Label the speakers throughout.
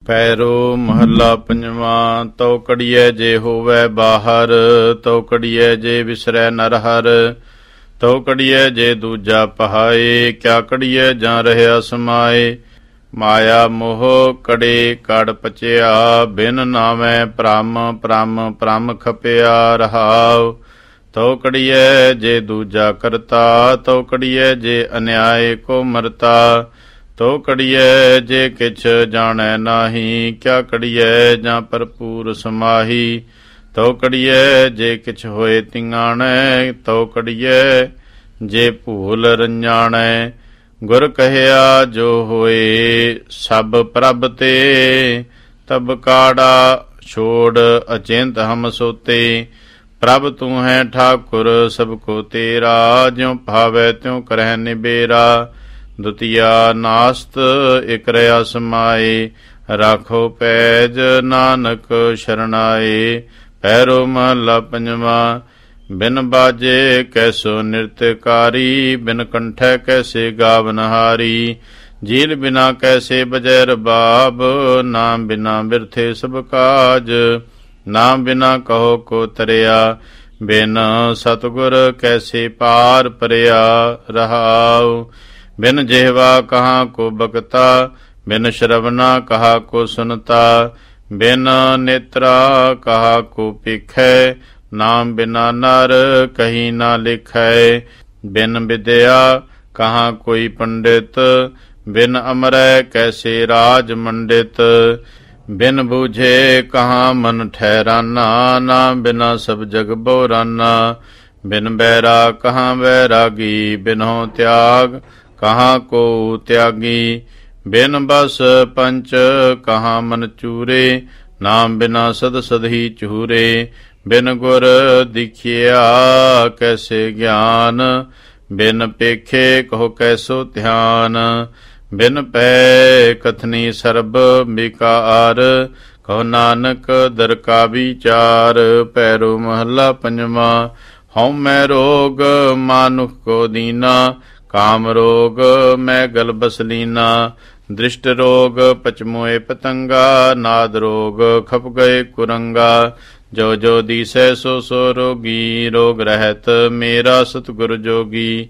Speaker 1: ਪੈਰੋ ਮਹੱਲਾ ਪੰਜਵਾਂ। ਤਉ ਕੜੀਐ ਜੇ ਹੋਵੈ ਬਾਹਰ, ਤਉ ਕੜੀਐ ਜੇ ਵਿਸਰੈ ਨਰ ਹਰ। ਤਉ ਕੜੀਐ ਜੇ ਦੂਜਾ ਪਹਾਏ, ਕਿਆ ਕੜੀਐ ਜਾਂ ਰਹਿਆ ਸਮਾਏ। ਮਾਇਆ ਮੋਹ ਕੜੇ ਕੜ ਪਚਿਆ, ਬਿਨ ਨਾਮੈ ਭ੍ਰਮ ਭ੍ਰਮ ਭ੍ਰਮ ਖਪਿਆ ਰਹਾਉ। ਤਉ ਕੜੀਐ ਜੇ ਦੂਜਾ ਕਰਤਾ, ਤਉ ਕੜੀਐ ਜੇ ਅਨਿਆਏ ਕੋ ਮਰਤਾ। ਤਉ ਕੜੀਐ ਜੇ ਕਿਛ ਜਾਣੈ ਨਾਹੀ, ਕਿਆ ਕੜੀਐ ਜਾਂ ਭਰਪੂਰ ਸਮਾਹੀ। ਤਉ ਕੜੀਐ ਜੇ ਕਿਛ ਹੋਏ ਤਿੰਗਾਣੈ, ਤਉ ਕੜੀਐ ਜੇ ਭੂਲ ਰੰਜਾਣੈ। ਗੁਰ ਕਹਿਆ ਜੋ ਹੋਏ ਸਭ ਪ੍ਰਭ ਤੇ, ਤਬ ਕਾੜਾ ਛੋੜ ਅਚਿੰਤ ਹਮ ਸੋਤੇ। ਪ੍ਰਭ ਤੂੰ ਹੈ ਠਾਕੁਰ ਸਭ ਕੋ ਤੇਰਾ, ਜਿਉ ਭਾਵੈ ਤਿਉ ਕਰਹਿ ਨਿਬੇਰਾ। ਦੁਤੀਆ ਨਾਸਤ ਇਕ ਰਿਆ ਸਮਾਏ, ਰਾਖੋ ਪੈਜ ਨਾਨਕ ਸ਼ਰਨਾਏ। ਪੈਰੋ ਮਹੱਲਾ ਪੰਜਵਾਂ। ਬਿਨ ਬਾਜੇ ਕੈਸੋ ਨਿਰਤਕਾਰੀ, ਬਿਨ ਕੰਠੈ ਕੈਸੇ ਗਾਵਨਹਾਰੀ। ਜੀਲ ਬਿਨਾ ਕੈਸੇ ਬਜੈ ਰਬਾਬ, ਨਾਮ ਬਿਨਾ ਬਿਰਥੇ ਸਭ ਕਾਜ। ਨਾਮ ਬਿਨਾ ਕਹੋ ਕੋ ਤਰਿਆ, ਬਿਨ ਸਤਿਗੁਰ ਕੈਸੇ ਪਾਰ ਪਰਿਆ ਰਹਾਉ। ਬਿਨ ਜਿਹਵਾ ਕਹਾਂ ਕੋ ਬਕਤਾ, ਬਿਨ ਸ਼ਰਵਨਾ ਕਹਾ ਕੋ ਸੁਨਤਾ। ਬਿਨ ਨੇਤਰਾ ਕਹਾ ਕੋ ਪੀਖੈ, ਨਾਮ ਬਿਨਾ ਨਰ ਕਹੀ ਨਾ ਲਿਖੈ। ਬਿਨ ਵਿਦਿਆ ਕਹਾਂ ਕੋਈ ਪੰਡਿਤ, ਬਿਨ ਅਮਰੈ ਕੈਸੇ ਰਾਜ ਮੰਡਿਤ। ਬਿਨ ਬੂਝੇ ਕਹਾਂ ਮਨ ਠਹਿਰਾਨਾ, ਨਾਮ ਬਿਨਾ ਸਭ ਜਗ ਬੋਰਾਨਾ। ਬਿਨ ਬੈਰਾ ਕਹਾਂ ਵੈਰਾਗੀ, ਬਿਨਹੁ ਤਿਆਗ ਕਹਾਂ ਕੋ ਤਿਆਗੀ। ਬਿਨ ਬਸ ਪੰਚ ਕਹਾਂ ਮਨ ਚੂਰੇ, ਨਾਮ ਬਿਨਾ ਸਦ ਸਦਹੀ ਚੂਰੇ। ਬਿਨ ਗੁਰ ਦਿਖਿਆ ਕੈਸੇ ਗਿਆਨ, ਬਿਨ ਪੇਖੇ ਕਹੋ ਕੈਸੋ ਧਿਆਨ। ਬਿਨ ਪੈ ਕਥਨੀ ਸਰਬ ਬਿਕਾਰ, ਕਹੋ ਨਾਨਕ ਦਰ ਕਾ ਵਿਚਾਰ। ਪੈਰੋ ਮਹੱਲਾ ਪੰਜਵਾਂ। ਹਉ ਮੈਂ ਰੋਗ ਮਾਨੁਖ ਕੋ ਦੀਨਾ, ਕਾਮ ਰੋਗ ਮੈਂ ਗਲ ਬਸਲੀਨਾ। ਦ੍ਰਿਸ਼ਟ ਰੋਗ ਪਚਮੋਏ ਪਤੰਗਾ, ਨਾਦ ਰੋਗ ਖਪ ਗਏ ਕੁਰੰਗਾ। ਜੋ ਜੋ ਦੀਸੈ ਸੋ ਸੋ ਰੋਗੀ, ਰੋਗ ਰਹਿਤ ਮੇਰਾ ਸਤਿਗੁਰ ਜੋਗੀ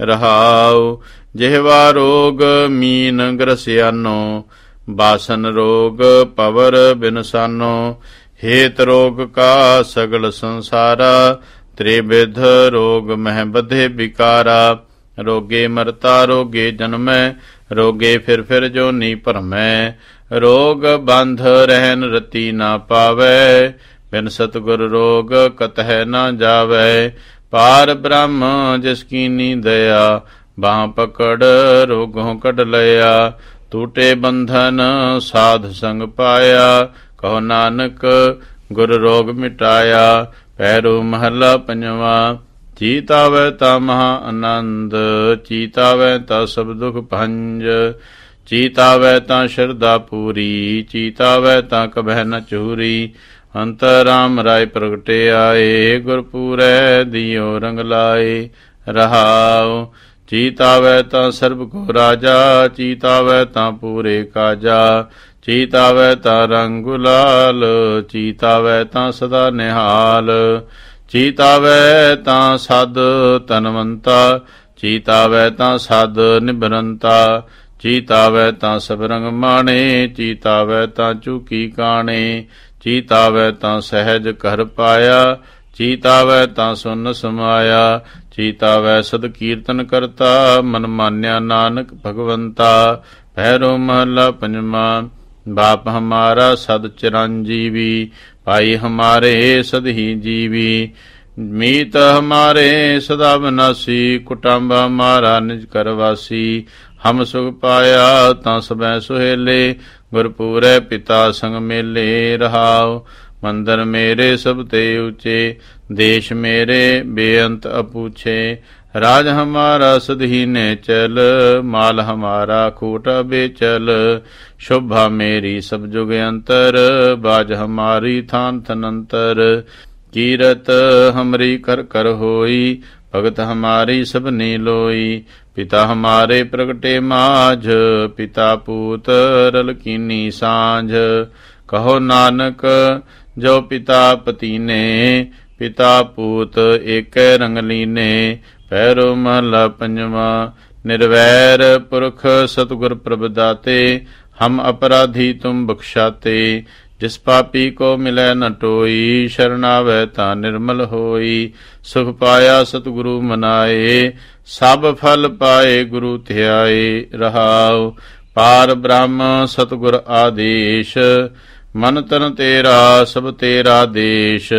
Speaker 1: ਰਹਾਉ। ਜਿਹਵਾ ਰੋਗ ਮੀਨ ਗ੍ਰਸਿਆਨੋ, ਬਾਸਨ ਰੋਗ ਪਵਰ ਬਿਨਸਾਨੋ। ਹੇਤ ਰੋਗ ਕਾ ਸਗਲ ਸੰਸਾਰਾ, ਤ੍ਰਿਵਿਧ ਰੋਗ ਮਹਿ ਬਧੇ ਵਿਕਾਰਾ। ਰੋਗੇ ਮਰਤਾ ਰੋਗੇ ਜਨਮੈ, ਰੋਗੇ ਫਿਰ ਜੋਨੀ ਭਰਮੈ। ਰੋਗ ਬੰਧ ਰਹਿਨ ਰਤੀ ਨਾ ਪਾਵੈ, ਬਿਨ ਸਤਿਗੁਰ ਰੋਗ ਕਤਹਿ ਨਾ ਜਾਵੈ। ਪਾਰ ਬ੍ਰਹਮ ਜਿਸ ਕੀਨੀ ਦਇਆ, ਬਾਹ ਪਕੜ ਰੋਗੋਂ ਕੱਢ ਲਿਆ। ਟੂਟੇ ਬੰਧਨ ਸਾਧ ਸੰਗ ਪਾਇਆ, ਕਹੋ ਨਾਨਕ ਗੁਰ ਰੋਗ ਮਿਟਾਇਆ। ਪੈਰੋ ਮਹੱਲਾ ਪੰਜਵਾਂ। ਚੀਤ ਆਵੈ ਤਾ ਮਹਾ ਆਨੰਦ, ਚੀਤ ਆਵੈ ਤਾ ਸਭ ਦੁਖ ਭੰਜ। ਚੀਤ ਆਵੈ ਤਾ ਸ਼ਰਧਾ ਪੂਰੀ, ਚੀਤ ਆਵੈ ਤਾ ਕਬਹਿ ਨ ਚੂਰੀ। ਅੰਤਰ ਰਾਮ ਰਾਏ ਪ੍ਰਗਟੇ ਆਏ, ਗੁਰਪੂਰੈ ਦਿਓ ਰੰਗ ਲਾਏ ਰਹਾਉ। ਚੀਤ ਆਵੈ ਤਾ ਸਰਬ ਕੋ ਰਾਜਾ, ਚੀਤ ਆਵੈ ਤਾ ਪੂਰੇ ਕਾਜਾ। ਚੀਤ ਆਵੈ ਤਾ ਰੰਗ ਗੁਲਾਲ, ਚੀਤ ਆਵੈ ਤਾ ਸਦਾ ਨਿਹਾਲ। ਚੀਤ ਆਵੈ ਤਾਂ ਸਦ ਤਨਵੰਤਾ, ਚੀਤ ਆਵੈ ਤਾਂ ਸਦ ਨਿਬਰੰਤਾ। ਚੀਤ ਆਵੈ ਤਾਂ ਸਭ ਰੰਗ ਮਾਣੇ, ਚੀਤ ਆਵੈ ਤਾਂ ਚੂਕੀ ਕਾਣੇ। ਚੀਤ ਆਵੈ ਤਾਂ ਸਹਿਜ ਘਰ ਪਾਇਆ, ਚੀਤ ਆਵੈ ਤਾਂ ਸੁਨ ਸਮਾਇਆ। ਚੀਤ ਆਵੈ ਸਦ ਕੀਰਤਨ ਕਰਤਾ, ਮਨ ਮਾਨਿਆ ਨਾਨਕ ਭਗਵੰਤਾ। ਪੈਰੋ ਮਹੱਲਾ ਪੰਜਵਾਂ। ਬਾਪ ਹਮਾਰਾ ਸਦ ਚਿਰੰਜੀਵੀ, ਭਾਈ ਹਮਾਰੇ ਸਦ ਹੀ ਜੀਵੀ। ਮੀਤ ਹਮਾਰੇ ਸਦਾ ਵਿਨਾਸੀ, ਕੁਟੰਬ ਹਮਾਰਾ ਨਿਜ ਘਰ ਵਾਸੀ। ਹਮ ਸੁਖ ਪਾਇਆ ਤਾਂ ਸਭੈ ਸੁਹੇਲੇ, ਗੁਰਪੂਰੈ ਪਿਤਾ ਸੰਗ ਮੇਲੇ ਰਹਾਉ। ਮੰਦਰ ਮੇਰੇ ਸਭ ਤੇ ਉੱਚੇ, ਦੇਸ਼ ਮੇਰੇ ਬੇਅੰਤ ਅਪੂਛੇ। ਰਾਜ ਹਮਾਰਾ ਸਦਹੀਨੇ ਚਲ, ਮਾਲ ਹਮਾਰਾ ਖੂਟ ਬੇਚਲ। ਸ਼ੋਭਾ ਮੇਰੀ ਸਭ ਜੁਗ ਅੰਤਰ, ਬਾਜ ਹਮਾਰੀ ਥਾਨ ਥਨੰਤਰ। ਕੀਰਤ ਹਮਰੀ ਕਰ ਕਰ ਹੋਈ, ਭਗਤ ਹਮਾਰੀ ਸਭਨੀ ਲੋਈ। ਪਿਤਾ ਹਮਾਰੇ ਪ੍ਰਗਟੇ ਮਾਝ, ਪਿਤਾ ਪੂਤ ਰਲ ਕੀਨੀ ਸਾਂਝ। ਕਹੋ ਨਾਨਕ ਜੋ ਪਿਤਾ ਪਤੀਨੇ, ਪਿਤਾ ਪੂਤ ਏਕੈ ਰੰਗ ਲੀਨੇ। ਪਹਿਰੋ ਮਹਲਾ ਪੰਜਵਾਂ। ਨਿਰਵੈਰ ਪੁਰਖ ਸਤਿਗੁਰ ਪ੍ਰਭ ਦਾਤੇ, ਹਮ ਅਪਰਾਧੀ ਤੁਮ ਬਖਸ਼ਾਤੇ। ਜਿਸ ਪਾਪੀ ਕੋ ਮਿਲੈ ਨ ਟੋਈ, ਸ਼ਰਨ ਆਵੈ ਤਾਂ ਨਿਰਮਲ ਹੋਈ। ਸੁਖ ਪਾਇਆ ਸਤਿਗੁਰੂ ਮਨਾਏ, ਸਭ ਫਲ ਪਾਏ ਗੁਰੂ ਧਿਆਏ। ਰਹਾਉ ਪਾਰ ਬ੍ਰਹਮ ਸਤਿਗੁਰ ਆਦੇਸ਼, ਮਨ ਤਨ ਤੇਰਾ ਸਭ ਤੇਰਾ ਦੇਸ਼।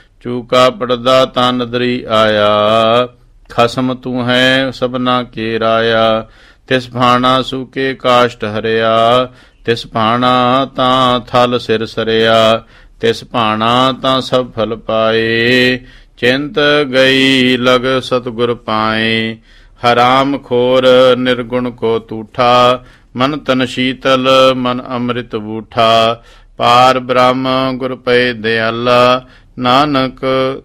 Speaker 1: ਚੂਕਾ ਪੜਦਾ ਤਾਂ ਨਦਰੀ ਆਇਆ, ਖਸਮ ਤੂੰ ਹੈ ਸਭਨਾ ਕੇ ਰਾਇਆ। ਤਿਸ ਭਾਣਾ ਸੂਕੇ ਕਾਸ਼ਟ ਹਰਿਆ, ਤਿਸ ਭਾਣਾ ਤਾਂ ਥਲ ਸਿਰ ਸਰਿਆ। ਤਿਸ ਭਾਣਾ ਤਾਂ ਸਭ ਫਲ ਪਾਏ, ਚਿੰਤ ਗਈ ਲਗ ਸਤਿਗੁਰ ਪਾਏ। ਹਰਾਮ ਖੋਰ ਨਿਰਗੁਣ ਕੋ ਤੂਠਾ, ਮਨ ਤਨ ਸ਼ੀਤਲ ਮਨ ਅੰਮ੍ਰਿਤ ਬੂਠਾ। ਪਾਰ ਬ੍ਰਹਮ ਗੁਰ ਪਏ ਦਿਆਲਾ, ਨਾਨਕ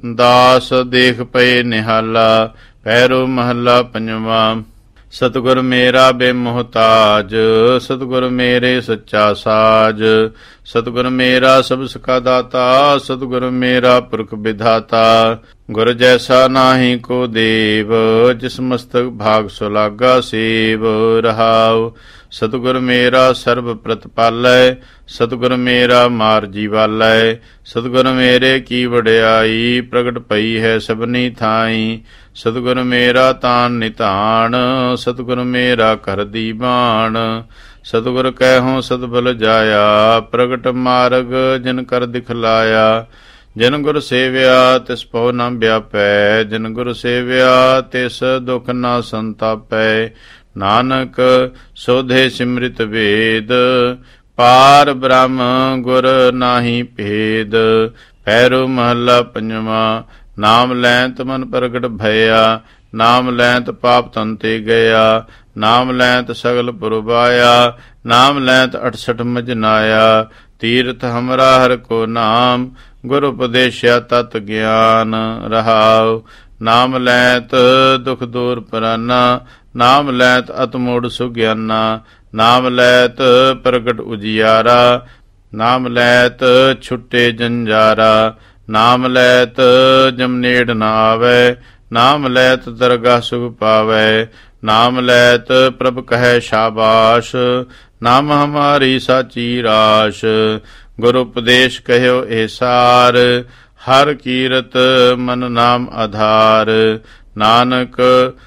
Speaker 1: ਦਾਸ ਦੇਖ ਪਏ ਨਿਹਾਲਾ। ਪਹਿਰੋ ਮਹੱਲਾ ਪੰਜਵਾਂ। ਸਤਿਗੁਰ ਮੇਰਾ ਬੇਮੁਹਤਾਜ, ਸਤਿਗੁਰ ਮੇਰੇ ਸੱਚਾ ਸਾਜ। ਸਤਿਗੁਰ ਮੇਰਾ ਸਭ ਸਕਾ ਦਾਤਾ, ਸਤਿਗੁਰ ਮੇਰਾ ਪੁਰਖ ਵਿਧਾਤਾ। ਗੁਰ ਜੈਸਾ ਨਾਹੀ ਕੋ ਦੇਵ, ਜਿਸ ਮਸਤਕ ਭਾਗ ਸੁਲਾਗਾ ਸੇਵ। ਰਹਾਉ ਸਤਿਗੁਰ ਮੇਰਾ ਸਰਬ ਪ੍ਰਤਪਾਲੈ, ਸਤਿਗੁਰ ਮੇਰਾ ਮਾਰ ਜੀਵਾਲੈ। ਸਤਿਗੁਰ ਮੇਰੇ ਕੀ ਵਡਿਆਈ, ਪ੍ਰਗਟ ਪਈ ਹੈ ਸਭਨੀ ਥਾਈ। ਸਤਿਗੁਰ ਮੇਰਾ ਤਾਨ ਨਿਧਾਨ, ਸਤਿਗੁਰ ਮੇਰਾ ਘਰ ਦੀਵਾਨ। ਸਤਿਗੁਰ ਕਹਿਉ ਸਤਿਬਲ ਜਾਇਆ, ਪ੍ਰਗਟ ਮਾਰਗ ਜਿਨ ਕਰ ਦਿਖਲਾਇਆ। ਜਿਨ ਗੁਰ ਸੇਵਿਆ ਤਿਸ ਭਉ ਨ ਵਿਆਪੈ, ਜਿਨ ਗੁਰ ਸੇਵਿਆ ਤਿਸ ਦੁਖ ਨ ਸੰਤਾਪੈ। ਨਾਨਕ ਸੋਧੇ ਸਿਮਰਿਤ ਵੇਦ, ਪਾਰ ਬ੍ਰਹਮ ਗੁਰ ਨਾਹੀ ਭੇਦ। ਪਹਿਰੋ ਮਹੱਲਾ ਪੰਜਵਾਂ। ਨਾਮ ਲੈਂਤ ਮਨ ਪ੍ਰਗਟ ਭਇਆ, ਨਾਮ ਲੈਂਤ ਪਾਪ ਤਨ ਤੇ ਗਿਆ। ਨਾਮ ਲੈਂਤ ਸਗਲ ਪੁਰਬਾਇਆ, ਨਾਮ ਲੈਂਤ 68 ਮਜਨਾਇਆ। ਤੀਰਥ ਹਮਰਾ ਹਰ ਕੋ ਨਾਮ, ਗੁਰ ਉਪਦੇਸ਼ਿਆ ਤਤ ਗਿਆਨ। ਰਹਾਉ ਨਾਮ ਲੈਂਤ ਦੁਖ ਦੂਰ ਪਰਾਨਾ, ਨਾਮ ਲੈਂਤ ਅਤਮੋੜ ਸੁਗਿਆਨਾ। ਨਾਮ ਲੈਤ ਪ੍ਰਗਟ ਉਜਿਆਰਾ, ਨਾਮ ਲੈਤ ਛੁੱਟੇ ਜੰਜਾਰਾ। ਨਾਮ ਲੈਤ ਜਮ ਨੇੜ ਨ ਆਵੈ, ਨਾਮ ਲੈਤ ਦਰਗਾਹ ਸੁਖ ਪਾਵੈ। ਨਾਮ ਲੈਤ ਪ੍ਰਭ ਕਹੈ ਸ਼ਾਬਾਸ਼, ਨਾਮ ਹਮਾਰੀ ਸਾਚੀ ਰਾਸ਼। ਗੁਰ ਉਪਦੇਸ਼ ਕਹਿਓ ਇਹ ਸਾਰ, ਹਰ ਕੀਰਤ ਮਨ ਨਾਮ ਆਧਾਰ। ਨਾਨਕ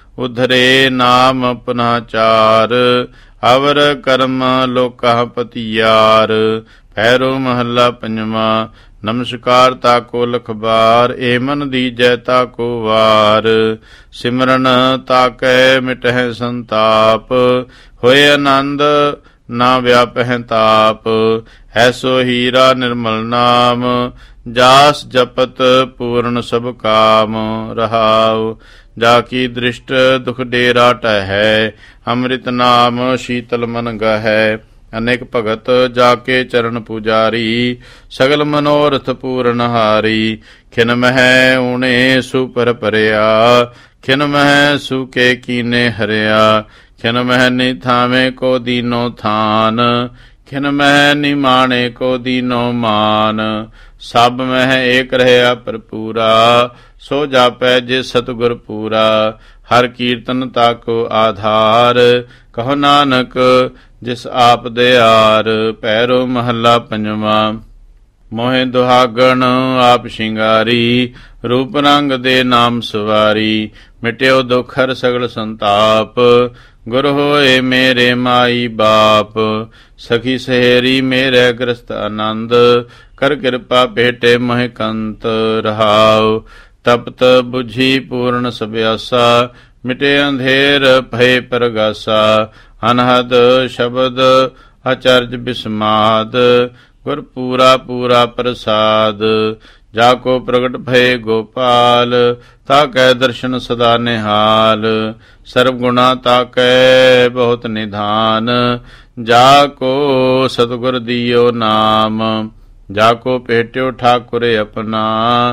Speaker 1: ਉਧਰੇ ਨਾਮ ਪੁਨਾ ਚਾਰ, ਅਵਰ ਕਰਮ ਲੋਕਾ ਪਤੀਆਰ। ਪਹਿਰੋ ਮਹੱਲਾ ਪੰਜਵਾਂ। ਨਮਸਕਾਰ ਤਾਕੋ ਲਖਬਾਰ, ਏ ਮਨ ਦੀਜੈ ਤਾਕੋ ਵਾਰ। ਸਿਮਰਨ ਤਾਕੈ ਮਿਟਹਿ ਸੰਤਾਪ, ਹੋਏ ਆਨੰਦ ਨਾ ਵਿਆਪਹਿ ਤਾਪ। ਐਸੋ ਹੀਰਾ ਨਿਰਮਲ ਨਾਮ, ਜਾਸ ਜਪਤ ਪੂਰਨ ਸਭ ਕਾਮ। ਰਹਾਉ ਜਾ ਕੀ ਦ੍ਰਿਸ਼ਟ ਦੁਖ ਡੇਰਾ ਟਹੈ, ਅੰਮ੍ਰਿਤ ਨਾਮ ਸ਼ੀਤਲ ਮਨ ਗਹੈ। ਅਨੇਕ ਭਗਤ ਜਾ ਕੇ ਚਰਨ ਪੁਜਾਰੀ, ਸਗਲ ਮਨੋਰਥ ਪੂਰਨ ਹਾਰੀ। ਖਿਨ ਮਹਿ ਊਣੇ ਸੁਪਰ ਭਰਿਆ, ਖਿਨ ਮਹਿ ਸੂਕੇ ਕੀਨੇ ਹਰਿਆ। ਖਿਨ ਮਹਿ ਨਿਥਾਵੇਂ ਕੋ ਦੀਨੋ ਥਾਨ, ਖਿਨ ਮਹਿ ਨਿਮਾਣੇ ਕੋ ਦੀਨੋ ਮਾਨ। ਸਭ ਮਹਿ ਏਕ ਰਹਿਆ ਭਰਪੂਰਾ, ਸੋ ਜਾਪੈ ਜੇ ਸਤਿਗੁਰ ਪੂਰਾ। ਹਰ ਕੀਰਤਨ ਤਾਕੋ ਆਧਾਰ, ਕਹੋ ਨਾਨਕ ਜਿਸ ਆਪ ਦਿਆਰ। ਪਹਿਰੋ ਮਹੱਲਾ ਪੰਜਵਾਂ। ਮੋਹਿ ਦੁਹਾਗਣ ਆਪ ਸ਼ਿੰਗਾਰੀ, ਰੂਪ ਰੰਗ ਦੇ ਨਾਮ ਸਵਾਰੀ। ਮਿਟਿਓ ਦੁਖ ਹਰ ਸਗਲ ਸੰਤਾਪ, ਗੁਰ ਹੋਏ ਮੇਰੇ ਮਾਈ ਬਾਪ। ਸਖੀ ਸਹੇਰੀ ਮੇਰੇ ਗ੍ਰਸਤ ਆਨੰਦ, ਕਰ ਕਿਰਪਾ ਭੇਟੇ ਮਹਿ ਕੰਤ। ਰਹਾਉ ਤਪਤ ਬੁਝੀ ਪੂਰਨ ਸਭਿਆਸਾ, ਮਿਟੇ ਅੰਧੇਰ ਭਏ ਪ੍ਰਗਾਸਾ। ਅਨਹਦ ਸ਼ਬਦ ਅਚਰਜ ਬਿਸਮਾਦ, ਗੁਰ ਪੂਰਾ ਪੂਰਾ ਪ੍ਰਸਾਦ। ਜਾ ਕੋ ਪ੍ਰਗਟ ਭਏ ਗੋਪਾਲ, ਤਾਕੈ ਦਰਸ਼ਨ ਸਦਾ ਨਿਹਾਲ। ਸਰਬ ਗੁਣਾ ਤਾਕੈ ਬਹੁਤ ਨਿਧਾਨ, ਜਾ ਕੋ ਸਤਿਗੁਰ ਦੀਓ ਨਾਮ। ਜਾ ਕੋ ਭੇਟਿਓ ਠਾਕੁਰ ਆਪਣਾ,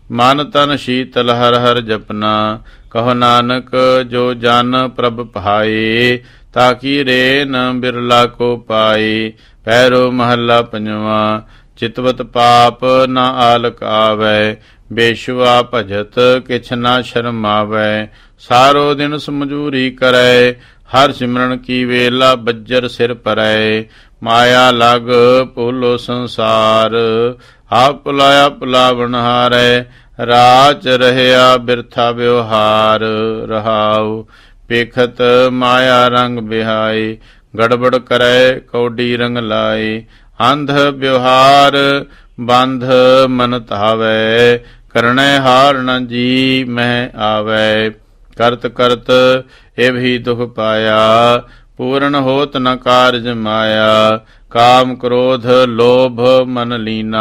Speaker 1: ਮਨ ਤਨ ਸ਼ੀਤਲ ਹਰ ਹਰ ਜਪਨਾ। ਕਹੋ ਨਾਨਕ ਜੋ ਜਨ ਪ੍ਰਭ ਭਾਏ, ਤਾਕੀ ਰੇਨ ਬਿਰਲਾ ਕੋ ਪਾਏ। ਪੈਰੋ ਮਹੱਲਾ ਪੰਜਵਾ। ਚਿਤਵਤ ਪਾਪ ਨ ਆਲਕ ਆਵੈ, ਬੇਸ਼ੁਆ ਭਜਤ ਕਿਛ ਨ ਸ਼ਰਮਾਵੈ। ਸਾਰੋ ਦਿਨ ਸਮਝੂਰੀ ਕਰੈ, ਹਰ ਸਿਮਰਨ ਕੀ ਵੇਲਾ ਬੱਜਰ ਸਿਰ ਪਰੈ। ਮਾਇਆ ਲਗ ਭੂਲੋ ਸੰਸਾਰ, ਆਪ ਭੁਲਾਇਆ ਭੁਲਾਵਣ ਹਾਰੈ। ਰਾਚ ਰਹਿਆ ਬਿਰਥਾ ਵਿਵਹਾਰ, ਰਹਾਉ ਪੇਖਤ ਮਾਇਆ ਰੰਗ ਬਿਹਾਈ। ਗੜਬੜ ਕਰੈ ਕੌਡੀ ਰੰਗ ਲਾਏ, ਅੰਧ ਵਿਵਹਾਰ ਬੰਧ ਮਨ ਧਾਵੈ। ਕਰਣੈ ਹਾਰ ਨ ਜੀ ਮਹਿ ਆਵੈ, ਕਰਤ ਕਰਤ ਇਹ ਵੀ ਦੁਖ ਪਾਇਆ। ਪੂਰਨ ਹੋਤ ਨ ਕਾਰਜ ਮਾਇਆ, ਕਾਮ ਕ੍ਰੋਧ ਲੋਭ ਮਨ ਲੀਨਾ।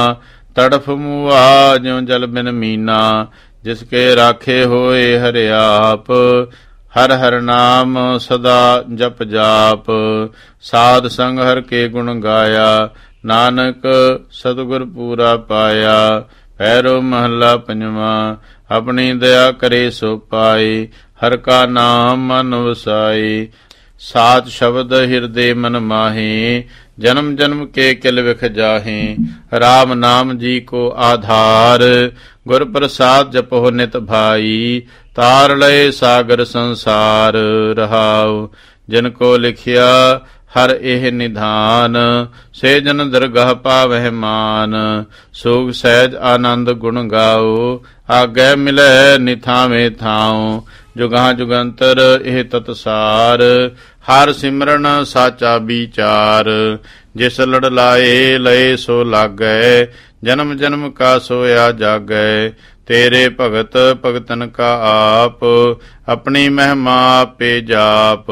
Speaker 1: ਤੜਫ ਮੁਆ ਜਿਉ ਜਲ ਬਿਨ ਮੀਨਾ, ਜਿਸਕੇ ਰਾਖੇ ਹੋਏ ਹਰਿ ਆਪ। ਹਰ ਹਰ ਨਾਮ ਸਦਾ ਜਪ ਜਾਪ, ਸਾਧ ਸੰਗ ਹਰ ਕੇ ਗੁਣ ਗਾਇਆ। ਨਾਨਕ ਸਤਿਗੁਰ ਪੂਰਾ ਪਾਇਆ। ਪੈਰੋ ਮਹੱਲਾ ਪੰਜਵਾ। ਆਪਣੀ ਦਇਆ ਕਰੇ ਸੋ ਪਾਏ, ਹਰ ਕਾ ਨਾਮ ਮਨ ਵਸਾਈ। ਸਾਤ ਸ਼ਬਦ ਹਿਰਦੇ ਮਨ ਮਾਹੇ, ਜਨਮ ਜਨਮ ਕੇ ਕਿਲ ਵਿਖ ਜਾਹੇ। ਰਾਮ ਨਾਮ ਜੀ ਕੋ ਆਧਾਰ, ਗੁਰ ਪ੍ਰਸਾਦ ਜਪੋ ਨਿਤ ਭਾਈ। ਤਾਰ ਲਏ ਸਾਗਰ ਸੰਸਾਰ, ਰਹਾਉ ਜਿਨ ਕੋ ਲਿਖਿਆ ਹਰ ਇਹ ਨਿਧਾਨ। ਸੇ ਜਨ ਦਰਗਾਹ ਪਾਵਹਿ ਮਾਨ, ਸੋਗ ਸਹਿਜ ਆਨੰਦ ਗੁਣ ਗਾਓ। ਆਗੈ ਮਿਲੈ ਨਿਥਾਵੇਂ ਥਾਉ, ਜੁਗਾਂ ਜੁਗੰਤਰ ਇਹ ਤਤਸਾਰ। ਹਰ ਸਿਮਰਨ ਸਾਚਾ ਵਿਚਾਰ, ਜਿਸ ਲੜ ਲਾਏ ਲਏ ਸੋ ਲਾਗੈ। ਜਨਮ ਜਨਮ ਕਾ ਸੋਇਆ ਜਾਗੈ, ਤੇਰੇ ਭਗਤ ਭਗਤਨ ਕਾ ਆਪ। ਆਪਣੀ ਮਹਿਮਾ ਆਪੇ ਜਾਪ,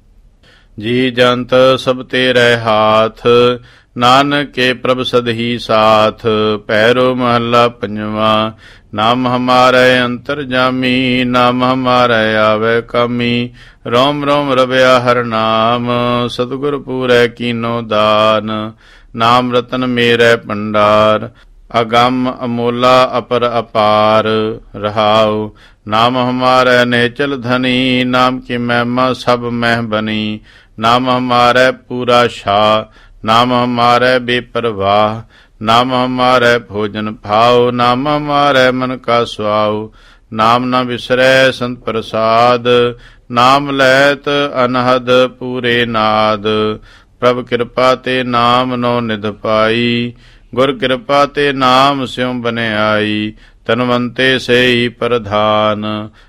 Speaker 1: ਜੀ ਜੰਤ ਸਭ ਤੇਰੇ ਹਾਥ। ਨਾਨਕ ਕੇ ਪ੍ਰਭ ਸਦ ਹੀ ਸਾਥ। ਪੈਰੋ ਮਹੱਲਾ ਪੰਜਵਾ। ਨਾਮ ਹਮਾਰੇ ਅੰਤਰ ਜਾਮੀ, ਨਾਮ ਹਮਾਰੇ ਆਵੇ ਕਾਮੀ। ਰੋਮ ਰੋਮ ਰਵਿਆ ਹਰ ਨਾਮ, ਸਤਿਗੁਰ ਪੂਰੈ ਕੀਨੋ ਦਾਨ। ਨਾਮ ਰਤਨ ਮੇਰੇ ਭੰਡਾਰ, ਅਗੰਮ ਅਮੋਲਾ ਅਪਰ ਅਪਾਰ। ਰਹਾਉ ਨਾਮ ਹਮਾਰੇ ਨੇਚਲ ਧਨੀ, ਨਾਮ ਕੀ ਮਹਿਮਾ ਸਭ ਮਹਿ ਬਨੀ। ਨਾਮ ਹਮਾਰੇ ਪੂਰਾ ਸ਼ਾਹ, ਨਾਮ ਹਮਾਰੇ ਬੇਪਰਵਾਹ। ਨਾਮ ਹਮਾਰੇ ਭੋਜਨ ਭਾਉ, ਨਾਮ ਹਮਾਰੇ ਮਨ ਕਾ ਸੁਆਉ। ਨਾਮ ਨ ਵਿਸਰੈ ਸੰਤ ਪ੍ਰਸਾਦ, ਨਾਮ ਲੈਤ ਅਨਹਦ ਪੂਰੇ ਨਾਦ। ਪ੍ਰਭ ਕਿਰਪਾ ਤੇ ਨਾਮ ਨੋ ਨਿਧ ਪਾਈ, ਗੁਰ ਕਿਰਪਾ ਤੇ ਨਾਮ ਸਿਉ ਬਨਿਆਈ। ਤਨਵੰਤੇ ਸੇਈ ਪ੍ਰਧਾਨ,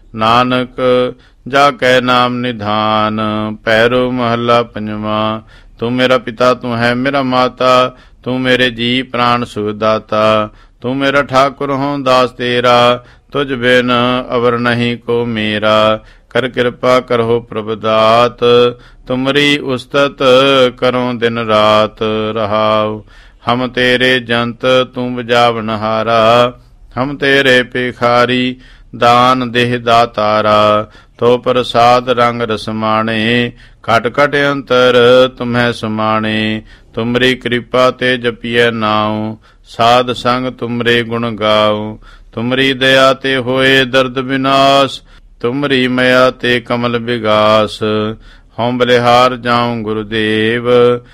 Speaker 1: ਨਾਨਕ ਜਾ ਕੈ ਨਾਮ ਨਿਧਾਨ। ਪੈਰੋ ਮਹੱਲਾ ਪੰਜਵਾ। ਤੂੰ ਮੇਰਾ ਪਿਤਾ ਤੂੰ ਹੈ ਮੇਰਾ ਮਾਤਾ, ਤੂੰ ਮੇਰੇ ਜੀ ਪ੍ਰਾਣ ਸੁਖਦਾਤਾ। ਤੂੰ ਮੇਰਾ ਠਾਕੁਰ ਹੋਂ ਦਾਸ ਤੇਰਾ, ਤੁਝ ਬਿਨ ਅਵਰ ਨਹੀਂ ਕੋ ਮੇਰਾ। ਕਰ ਕਿਰਪਾ ਕਰੋ ਪ੍ਰਭ ਦਾਤ, ਤੁਮਰੀ ਉਸਤਤ ਕਰੋ ਦਿਨ ਰਾਤ। ਰਹਾਉ ਹਮ ਤੇਰੇ ਜੰਤ ਤੂੰ ਬਜਾਵਨਹਾਰਾ, ਹਮ ਤੇਰੇ ਭਿਖਾਰੀ ਦਾਨ ਦੇਹ ਦਾਤਾਰਾ। ਤੋ ਪ੍ਰਸਾਦ ਰੰਗ ਰਸਮਾਣੇ, ਘਟ ਘਟ ਅੰਤਰ ਤੁਮਹਿ ਸਮਾਣੇ। ਤੁਮਰੀ ਕਿਰਪਾ ਤੇ ਜਪੀਐ ਨਾਉ, ਸਾਧ ਸੰਗ ਤੁਮਰੇ ਗੁਣ ਗਾਉ। ਤੁਮਰੀ ਦਇਆ ਤੇ ਹੋਏ ਦਰਦ ਵਿਨਾਸ਼, ਤੁਮਰੀ ਮਇਆ ਤੇ ਕਮਲ ਵਿਗਾਸ। ਹਉ ਬਲਿਹਾਰ ਜਾਉ ਗੁਰਦੇਵ,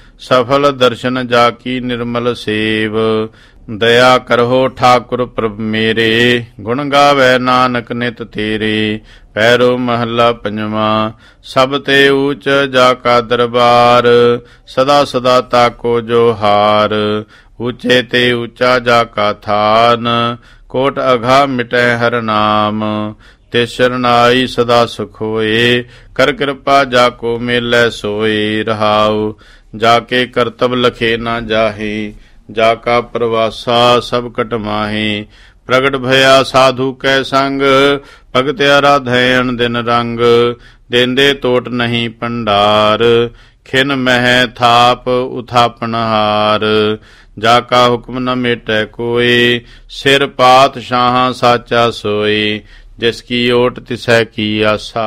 Speaker 1: ਸਫਲ ਦਰਸ਼ਨ ਜਾ ਕੀ ਨਿਰਮਲ ਸੇਵ। ਦਇਆ ਕਰੋ ਠਾਕੁਰ ਪ੍ਰਭ ਮੇਰੇ, ਗੁਣ ਗਾਵੇ ਨਾਨਕ ਨਿਤ ਤੇਰੇ। ਪੈਰੋ ਮਹੱਲਾ ਪੰਜਵਾ। ਸਭ ਤੇ ਊਚ ਜਾ ਕਾ ਦਰਬਾਰ, ਸਦਾ ਸਦਾ ਤਾਕੋ ਜੋ ਹਾਰ। ਊਚੇ ਤੇ ਊਚਾ ਜਾ ਕਾ ਥਾਨ, ਕੋਟ ਅਘਾ ਮਿਟੈ ਹਰ ਨਾਮ। ਤੇ ਸ਼ਰਨਾਈ ਸਦਾ ਸੁਖ ਹੋਏ, ਕਰ ਕਿਰਪਾ ਜਾ ਕੋ ਮੇਲੇ ਸੋਏ। ਰਹਾਉ ਜਾ ਕੇ ਕਰਤਬ ਲਖੇ ਨਾ ਜਾਹੇ, ਜਾ ਕਾ ਪ੍ਰਵਾਸਾ ਸਭ ਕਟਮਾਹੇ। ਪ੍ਰਗਟ ਭਇਆ ਸਾਧੂ ਕੈ ਸੰਗ, ਭਗਤ ਆਰਾਧੈਣ ਦਿਨ ਰੰਗ। ਦੇਂਦੇ ਟੋਟ ਨਹੀਂ ਭੰਡਾਰ, ਖਿਨ ਮਹਿ ਥਾਪ ਉਥਾਪਨ ਹਾਰ। ਜਾ ਕਾ ਹੁਕਮ ਨ ਮੇਟੈ ਕੋਏ, ਸਿਰ ਪਾਤਸ਼ਾਹਾਂ ਸਾਚਾ ਸੋਏ। ਜਿਸ ਕੀ ਓਟ ਤਿਸੈ ਕੀ ਆਸਾ,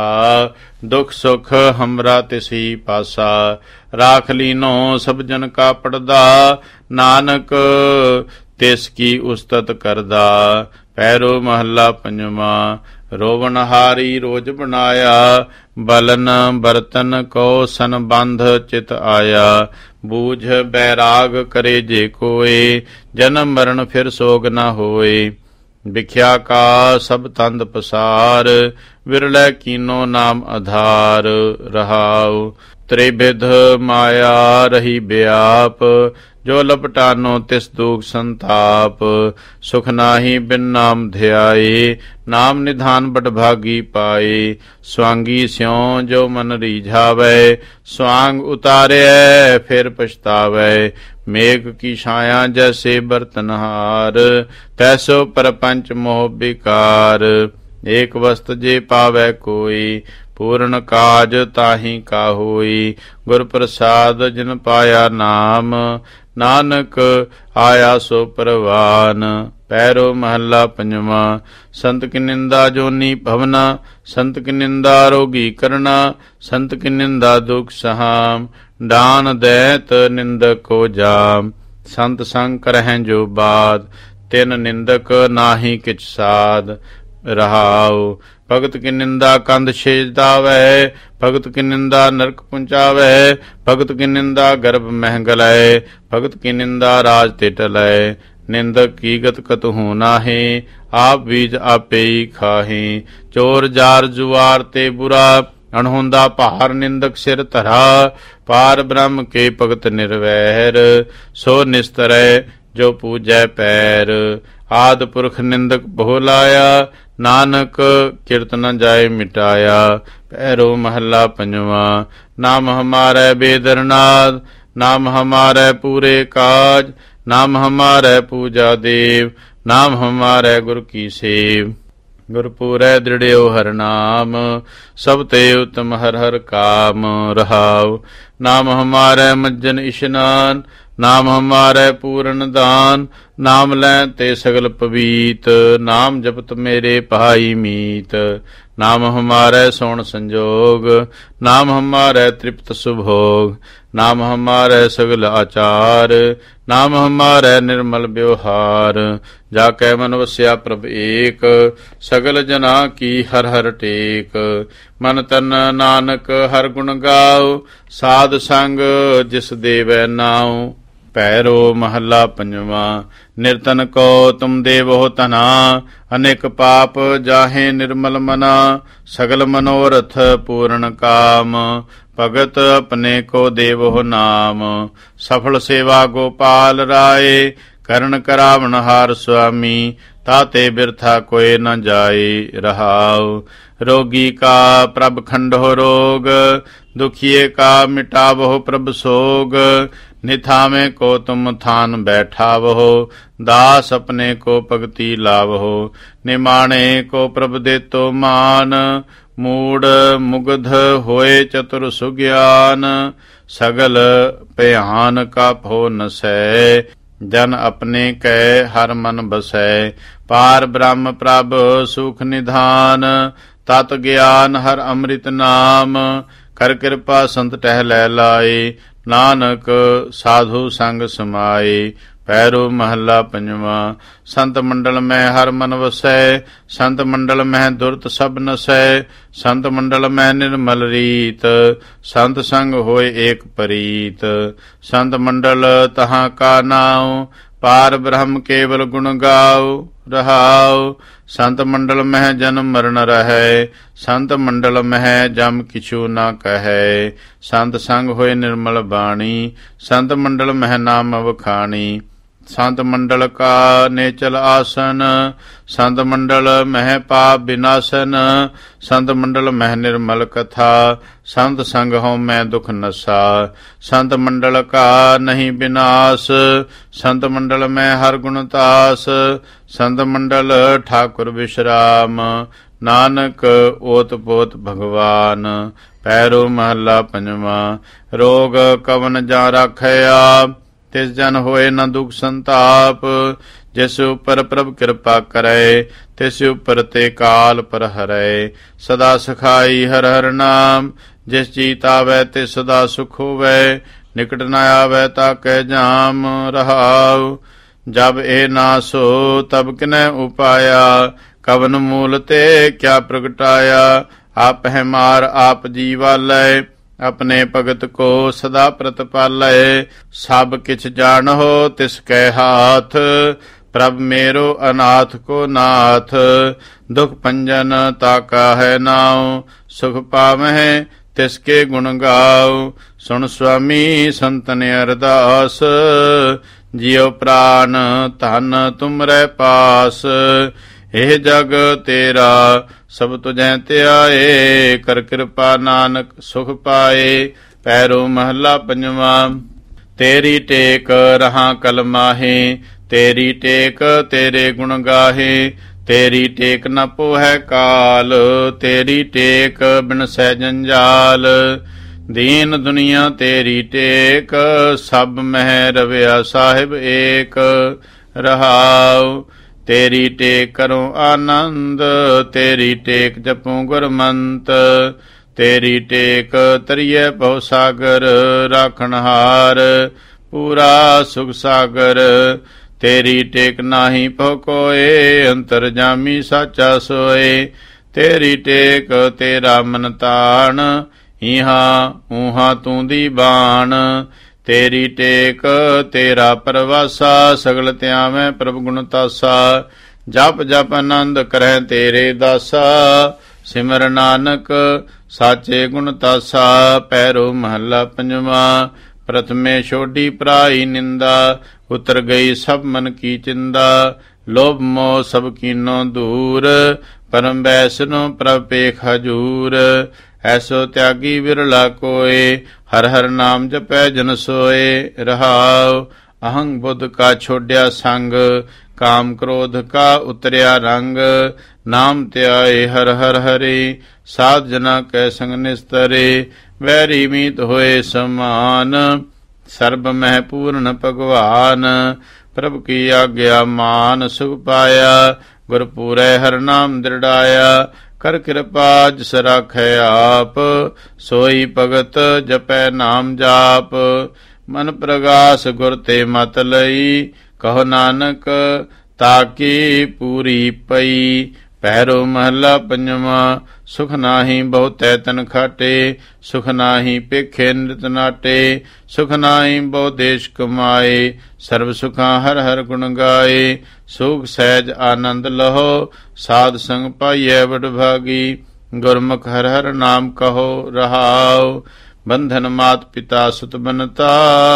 Speaker 1: ਦੁਖ ਸੁਖ ਹਮਰਾ ਤਿਸੀ ਪਾਸਾ। ਰਾਖ ਲੀਨੋ ਸਭ ਜਨ ਕਾ ਪੜਦਾ, ਨਾਨਕ ਤਿਸ ਕੀ ਉਸਤਤ ਕਰਦਾ। ਪੈਰੋ ਮਹੱਲਾ ਪੰਜਵਾਂ। ਰੋਵਣ ਹਾਰੀ ਰੋਜ ਬਣਾਇਆ, ਬਲਨ ਬਰਤਨ ਕੋ ਸੰਬੰਧ ਚਿਤ ਆਇਆ। ਬੂਝ ਬੈਰਾਗ ਕਰੇ ਜੇ ਕੋਏ, ਜਨਮ ਮਰਨ ਫਿਰ ਸੋਗ ਨ ਹੋਏ। ਵਿਖਿਆ ਕਾ ਸਭ ਤੰਦ ਪਸਾਰ, ਵਿਰਲੇ ਕੀਨੋ ਨਾਮ ਆਧਾਰ। ਰਹਾਉ ਤ੍ਰਿਬਿਧ ਮਾਇਆ ਰਹੀ ਬਿਆਪ, ਜੋ ਲਪਟਾਨੋ ਤਿਸ ਦੁਖ ਸੰਤਾਪ। ਸੁਖ ਨਾਹੀ ਬਿਨ ਨਾਮ ਧਿਆਏ, ਨਾਮ ਨਿਧਾਨ ਬਡਭਾਗੀ ਪਾਏ। ਸਵਾਂਗੀ ਸਿਉ ਜੋ ਮਨ ਰੀਝਾਵੈ, ਸਵਾਂਗ ਉਤਾਰਿਐ ਫਿਰ ਪਛਤਾਵੈ। ਮੇਘ ਕੀ ਛਾਇਆ ਜੈਸੇ ਬਰਤਨਹਾਰ, ਤੈਸੋ ਪਰਪੰਚ ਮੋਹ ਬਿਕਾਰ। ਏਕ ਵਸਤ ਜੇ ਪਾਵੈ ਕੋਈ, ਪੂਰਨ ਕਾਜ ਤਾਹੀ ਕਾ ਹੋਈ। ਗੁਰ ਪ੍ਰਸਾਦ ਜਿਨ ਪਾਇਆ ਨਾਮ, ਨਾਨਕ ਆਇਆ ਸੋ ਪਰਵਾਨ। ਪੈਰੋ ਮਹੱਲਾ ਪੰਜਵਾਂ। ਸੰਤ ਕੀ ਨਿੰਦਾ ਜੋਨੀ ਭਵਨਾ, ਸੰਤ ਕੀ ਨਿੰਦਾ ਰੋਗੀ ਕਰਨਾ। ਸੰਤ ਕੀ ਨਿੰਦਾ ਦੁਖ ਸਹਾਮ, ਦਾਨ ਦੈਤ ਨਿੰਦਕ ਕੋ ਜਾਮ। ਸੰਤ ਸੰਗ ਕਰਹਿ ਜੋ ਬਾਤ, ਤਿਨ ਨਿੰਦਕ ਨਾਹੀ ਕਿਛ ਸਾਧ। ਰਹਾਉ ਭਗਤ ਕੀ ਨਿੰਦਾ ਕੰਧ ਛੇਜ ਦਾਵੈ, ਭਗਤ ਕੀ ਨਿੰਦਾ ਨਰਕ ਪੁੰਚਾਵੈ। ਭਗਤ ਕੀ ਨਿੰਦਾ ਗਰਭ ਮਹਿ ਗਲੈ, ਭਗਤ ਕੀ ਨਿੰਦਾ ਰਾਜ ਤੇ ਟਲੈ। ਨਿੰਦਕ ਕੀ ਗਤ ਕਤਹੂ ਨਾਹੀ, ਆਪ ਬੀਜ ਆਪੇ ਹੀ ਖਾਹੀ। ਚੋਰ ਜਾਰ ਜੁਆਰ ਤੇ ਬੁਰਾ, ਅਣਹੋਂਦਾ ਭਾਰ ਨਿੰਦਕ ਸਿਰ ਧਰਾ। ਪਾਰ ਬ੍ਰਹਮ ਕੇ ਭਗਤ ਨਿਰਵੈਰ, ਸੋ ਨਿਸਤਰੈ ਜੋ ਪੂਜੈ ਪੈਰ। ਆਦ ਪੁਰਖ ਨਿੰਦਕ ਬਹੁ ਲਾਇਆ, ਨਾਨਕ ਕਿਰਤ ਨ ਜਾਏ ਮਿਟਾਇਆ। ਪੈਰੋ ਮਹੱਲਾ ਪੰਜਵਾਂ। ਨਾਮ ਹਮਾਰੈ ਬੇਦਰਨਾਦ, ਨਾਮ ਹਮਾਰੈ ਪੂਰੇ ਕਾਜ। ਨਾਮ ਹਮਾਰੈ ਪੂਜਾ ਦੇਵ, ਨਾਮ ਹਮਾਰੈ ਗੁਰ ਕੀ ਸੇਵ। ਗੁਰਪੂਰੈ ਦ੍ਰਿੜਿਓ ਹਰ ਨਾਮ, ਸਭ ਤੇ ਉਤਮ ਹਰ ਹਰ ਕਾਮ। ਰਹਾਉ ਨਾਮ ਹਮਾਰੈ ਮੱਜਨ ਇਸ਼ਨਾਨ, ਨਾਮ ਹਮਾਰੈ ਪੂਰਨ ਦਾਨ। ਨਾਮ ਲੈ ਤੇ ਸਗਲ ਪਵੀਤ, ਨਾਮ ਜਪਤ ਮੇਰੇ ਭਾਈ ਮੀਤ। ਨਾਮ ਹਮਾਰੈ ਸੋਣ ਸੰਜੋਗ, ਨਾਮ ਹਮਾਰੈ ਤ੍ਰਿਪਤ ਸੁਭੋਗ। ਨਾਮ ਹਮਾਰੈ ਸਗਲ ਆਚਾਰ, ਨਾਮ ਹਮਾਰੈ ਨਿਰਮਲ ਵਿਵਹਾਰ। ਜਾ ਕੈ ਮਨ ਵਸਿਆ ਪ੍ਰਭ ਏਕ, ਸਗਲ ਜਨਾ ਕੀ ਹਰ ਹਰ ਟੇਕ। ਮਨ ਤਨ ਨਾਨਕ ਹਰ ਗੁਣ ਗਾਉ, ਸਾਧ ਸੰਗ ਜਿਸ ਦੇਵੈ ਨਾਉ। ਪੈਰੋ ਮਹੱਲਾ ਪੰਜਵਾਂ। ਨਿਰਤਨ ਕੋ ਤੁਮ ਦੇਵੋ ਧਨਾ, ਅਨੇਕ ਪਾਪ ਜਾਹੇ ਨਿਰਮਲ ਮਨਾ। ਸਗਲ ਮਨੋਰਥ ਪੂਰਨ ਕਾਮ, ਭਗਤ ਆਪਣੇ ਕੋ ਦੇਵੋ ਨਾਮ। ਸਫਲ ਸੇਵਾ ਗੋਪਾਲ ਰਾਏ, ਕਰਨ ਕਰਾਵਣ ਹਾਰ ਸੁਆਮੀ। ਤਾਤੇ ਬਿਰਥਾ ਕੋਇ ਨ ਜਾਏ। ਰਹਾਉ ਰੋਗੀ ਕਾ ਪ੍ਰਭ ਖੰਡੋ ਰੋਗ, ਦੁਖੀਏ ਕਾ ਮਿਟਾਵੋ ਪ੍ਰਭ ਸੋਗ। ਨਿਥਾਵੇਂ ਕੋ ਤੁਮ ਥਾਨ ਬੈਠਾਵੋ, ਦਾਸ ਆਪਣੇ ਕੋ ਭਗਤੀ ਲਾਵੋ। ਨਿਮਾਣੇ ਕੋ ਪ੍ਰਭ ਦੇਤੋ ਮਾਨ, ਮੂੜ ਮੁਗਧ ਹੋਏ ਚਤੁਰ ਸੁਗਿਆਨ। ਸਗਲ ਭਿਆਨ ਕਾ ਭੋ ਨਸੈ, ਜਨ ਆਪਣੇ ਕੈ ਹਰ ਮਨ ਬਸੈ। ਪਾਰ ਬ੍ਰਹਮ ਪ੍ਰਭ ਸੁਖ ਨਿਧਾਨ, ਤਤ ਗਿਆਨ ਹਰ ਅੰਮ੍ਰਿਤ ਨਾਮ। ਕਰ ਕਿਰਪਾ ਸੰਤ ਟਹਿ ਲਾਏ, ਨਾਨਕ ਸਾਧੂ ਸੰਗ ਸਮਾਏ। ਪੈਰੋ ਮਹੱਲਾ ਪੰਜਵਾਂ। ਸੰਤ ਮੰਡਲ ਮੈਂ ਹਰ ਮਨ ਵਸੈ, ਸੰਤ ਮੰਡਲ ਮਹਿ ਦੁਰਤ ਸਭ ਨਸੈ। ਸੰਤ ਮੰਡਲ ਮਹਿ ਨਿਰਮਲ ਰੀਤ, ਸੰਤ ਸੰਗ ਹੋਏ ਏਕ ਪ੍ਰੀਤ। ਸੰਤ ਮੰਡਲ ਤਹਾਂ ਕਾ ਨਾਉ, ਪਾਰ ਬ੍ਰਹਮ ਕੇਵਲ ਗੁਣ ਗਾਉ। ਰਹਾਉ ਸੰਤ ਮੰਡਲ ਮਹਿ ਜਨਮ ਮਰਨ ਰਹੈ, ਸੰਤ ਮੰਡਲ ਮਹਿ ਜਮ ਕਿਛੂ ਨਾ ਕਹੈ। ਸੰਤ ਸੰਗ ਹੋਏ ਨਿਰਮਲ ਬਾਣੀ, ਸੰਤ ਮੰਡਲ ਮਹਿ ਨਾਮ ਵਖਾਣੀ। ਸੰਤ ਮੰਡਲ ਕਾ ਨੇਚਲ ਆਸਨ, ਸੰਤ ਮੰਡਲ ਮਹਿ ਪਾਪ ਬਿਨਾਸਨ। ਸੰਤ ਮੰਡਲ ਮਹਿ ਨਿਰਮਲ ਕਥਾ, ਸੰਤ ਸੰਗ ਹਉ ਮੈਂ ਦੁਖ ਨਸਾ। ਸੰਤ ਮੰਡਲ ਕਾ ਨਹੀਂ ਬਿਨਾਸ, ਸੰਤ ਮੰਡਲ ਮੈਂ ਹਰ ਗੁਣ ਤਾਸ। ਸੰਤ ਮੰਡਲ ਠਾਕੁਰ ਵਿਸ਼ਰਾਮ, ਨਾਨਕ ਓਤ ਪੋਤ ਭਗਵਾਨ। ਪੈਰੋ ਮਹੱਲਾ ਪੰਜਵਾਂ। ਰੋਗ ਕਵਨ ਜਾਂ ਰਾਖੈ ਆਪ, ਤਿਸ ਜਨ ਹੋਏ ਨ ਦੁਖ ਸੰਤਾਪ। ਜਿਸ ਉਪਰ ਪ੍ਰਭ ਕਿਰਪਾ ਕਰੈ, ਤਿਸ ਉਪਰ ਤੇ ਕਾਲ ਪਰ ਹਰੈ। ਸਦਾ ਸਖਾਈ ਹਰ ਹਰ ਨਾਮ, ਜਿਸ ਚੀਤ ਆਵੈ ਤੇ ਸਦਾ ਸੁਖ ਹੋਵੈ। ਨਿਕਟ ਨ ਆਵੈ ਤਾ ਕੈ ਜਾਮ। ਰਹਾਉ ਜਬ ਇਹ ਨਾ ਸੋ ਤਬ ਕਿਨੈ ਉਪਾਇਆ, ਕਵਨ ਮੂਲ ਤੇ ਕਿਆ ਪ੍ਰਗਟਾਇਆ। ਆਪ ਹੈ ਮਾਰ ਆਪ ਜੀਵਾਲੈ, ਆਪਣੇ ਭਗਤ ਕੋ ਸਦਾ ਪ੍ਰਤਪਾਲੈ। ਸਭ ਕਿਛ ਜਾਣਹੁ ਤਿਸ ਕੈ ਹਾਥ, ਪ੍ਰਭ ਮੇਰੋ ਅਨਾਥ ਕੋ ਨਾਥ। ਦੁਖ ਭੰਜਨ ਤਾਕਾ ਹੈ ਨਾਉ, ਸੁਖ ਪਾਵਹਿ ਤਿਸ ਕੇ ਗੁਣ ਗਾਉ। ਸੁਣ ਸੁਆਮੀ ਸੰਤਨ ਅਰਦਾਸ, ਜਿਉ ਪ੍ਰਾਨ ਧਨ ਤੁਮਰੇ ਪਾਸ। ਇਹ ਜਗ ਤੇਰਾ ਸਭ ਤੁਝੈ ਧਿਆਏ, ਕਰ ਕਿਰਪਾ ਨਾਨਕ ਸੁਖ ਪਾਏ। ਪੈਰੋ ਮਹਲਾ ਪੰਜਵਾ। ਤੇਰੀ ਟੇਕ ਰਹਾ ਕਲ ਮਾਹੇ, ਤੇਰੀ ਟੇਕ ਤੇਰੇ ਗੁਣ ਗਾਹੇ। ਤੇਰੀ ਟੇਕ ਨ ਪੋਹੈ ਕਾਲ, ਤੇਰੀ ਟੇਕ ਬਿਨਸੈ ਜੰਜਾਲ। ਦੀਨ ਦੁਨੀਆ ਤੇਰੀ ਟੇਕ, ਸਭ ਮਹਿ ਰਵਿਆ ਸਾਹਿਬ ਏਕ। ਰਹਾਉ ਤੇਰੀ ਟੇਕ ਕਰੋ ਆਨੰਦ, ਤੇਰੀ ਟੇਕ ਜਪੂ ਗੁਰਮੰਤ। ਤੇਰੀ ਟੇਕ ਤਰੀਏ ਭਉ ਸਾਗਰ, ਰਾਖਣਹਾਰ ਪੂਰਾ ਸੁਖ ਸਾਗਰ। ਤੇਰੀ ਟੇਕ ਨਾਹੀ ਭਉ ਕੋਏ, ਅੰਤਰਜਾਮੀ ਸਾਚਾ ਸੋਏ। ਤੇਰੀ ਟੇਕ ਤੇਰਾ ਮਨ ਤਾਣ, ਇਹਾਂ ਊਹਾਂ ਤੂੰ ਦੀ ਬਾਣ। ਤੇਰੀ ਟੇਕ ਤੇਰਾ ਪਰਵਾਸਾ, ਸਗਲ ਧਿਆਵੈ ਪ੍ਰਭ ਗੁਣ ਤਾਸਾ। ਜਪ ਜਪ ਆਨੰਦ ਕਰੈ ਤੇਰੇ ਦਾਸਾ, ਸਿਮਰ ਨਾਨਕ ਸਾਚੇ ਗੁਣ ਤਾਸਾ। ਪੈਰੋ ਮਹੱਲਾ ਪੰਜਵਾ। ਪ੍ਰਥਮੇ ਛੋਡੀ ਪ੍ਰਾਈ ਨਿੰਦਾ, ਉਤਰ ਗਈ ਸਭ ਮਨ ਕੀ ਚਿੰਦਾ। ਲੋਭ ਮੋਹ ਸਭ ਕੀਨੋ ਦੂਰ, ਪਰਮ ਬੈਸਨੋ ਪ੍ਰਭ ਪੇਖ ਹਜੂਰ। ਐਸੋ ਤਿਆਗੀ ਵਿਰਲਾ ਕੋਏ, ਹਰ ਹਰ ਨਾਮ ਜਪੈ ਜਨ ਸੋਏ। ਰਹਾਉ ਅਹੰਗ ਬੁੱਧ ਕਾ ਛੋਡਿਆ ਸੰਗ, ਕਾਮ ਕ੍ਰੋਧ ਕਾ ਉਤਰਿਆ ਰੰਗ। ਨਾਮ ਧਿਆਏ ਹਰ ਹਰ ਹਰੇ, ਸਾਧ ਜਨਾ ਕੈ ਸੰਗ ਨਿਸਤਰੇ। ਵੈਰੀ ਮੀਤ ਹੋਏ ਸਮਾਨ, ਸਰਬ ਮਹਿ ਪੂਰਨ ਭਗਵਾਨ। ਪ੍ਰਭ ਕੀ ਆਗਿਆ ਮਾਨ ਸੁਖ ਪਾਇਆ, ਗੁਰ ਪੂਰੈ ਹਰ ਨਾਮ ਦ੍ਰਿੜਾਇਆ। ਕਰ ਕਿਰਪਾ ਜਿਸ ਰਾਖੈ ਆਪ, ਸੋਈ ਭਗਤ ਜਪੈ ਨਾਮ ਜਾਪ। ਮਨ ਪ੍ਰਗਾਸ ਗੁਰ ਤੇ ਮਤ ਲਈ, ਕਹੋ ਨਾਨਕ ਤਾਕੀ ਪੂਰੀ ਪਈ। ਪਹਿਰੋ ਮਹੱਲਾ ਪੰਜਵਾ। ਸੁਖ ਨਾਹੀ ਬਹੁਤੈ ਤਨ ਖਾਟੇ, ਸੁਖ ਨਾਹੀ ਪੇਖੇ ਨਿਤ ਨਾਟੇ। ਸੁਖ ਨਾਹੀ ਬਹੁ ਦੇਸ਼ ਕਮਾਏ, ਸਰਬ ਸੁਖਾਂ ਹਰ ਹਰ ਗੁਣ ਗਾਏ। ਸੁਖ ਸਹਿਜ ਆਨੰਦ ਲਹੋ, ਸਾਧ ਸੰਗ ਪਾਈਐ ਵਡਭਾਗੀ। ਗੁਰਮੁਖ ਹਰ ਹਰ ਨਾਮ ਕਹੋ। ਰਹਾਉ ਬੰਧਨ ਮਾਤ ਪਿਤਾ ਸੁਤ ਬਨਤਾ,